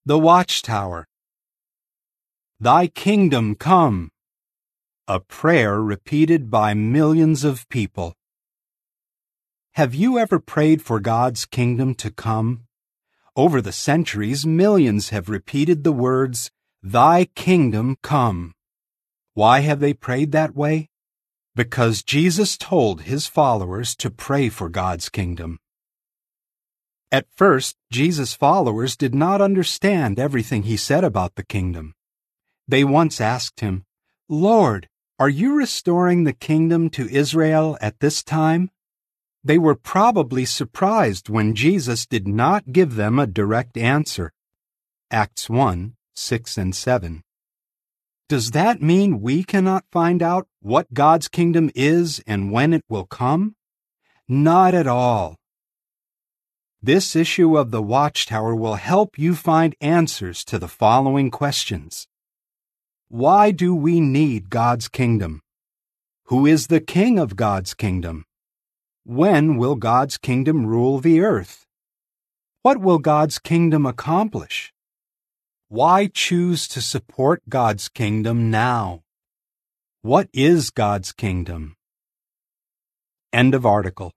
The Watchtower. Thy kingdom come. A prayer repeated by millions of people. Have you ever prayed for God's kingdom to come? Over the centuries, millions have repeated the words, Thy kingdom come. Why have they prayed that way? Because Jesus told his followers to pray for God's kingdom. At first, Jesus' followers did not understand everything he said about the kingdom. They once asked him, Lord, are you restoring the kingdom to Israel at this time? They were probably surprised when Jesus did not give them a direct answer. Acts 1:6 and 7. Does that mean we cannot find out what God's kingdom is and when it will come? Not at all. This issue of the Watchtower will help you find answers to the following questions. Why do we need God's kingdom? Who is the king of God's kingdom? When will God's kingdom rule the earth? What will God's kingdom accomplish? Why choose to support God's kingdom now? What is God's kingdom? End of article.